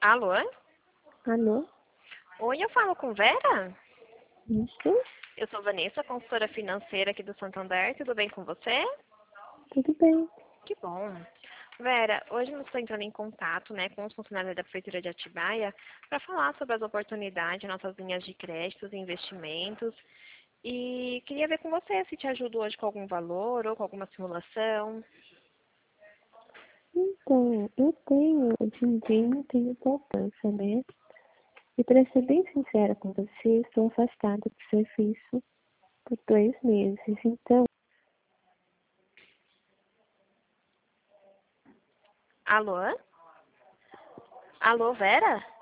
Alô? Alô? Oi, eu falo com Vera? Isso? Eu sou Vanessa, consultora financeira aqui do Santander. Tudo bem com você? Tudo bem. Que bom. Vera, hoje eu estou entrando em contato, com os funcionários da Prefeitura de Atibaia para falar sobre as oportunidades, nossas linhas de créditos e investimentos. E queria ver com você se te ajudo hoje com algum valor ou com alguma simulação. Então, eu tenho, din-din, tenho poupança, né? E para ser bem sincera com você, estou afastada do serviço por 2 meses. Então, Alô? Alô, Vera?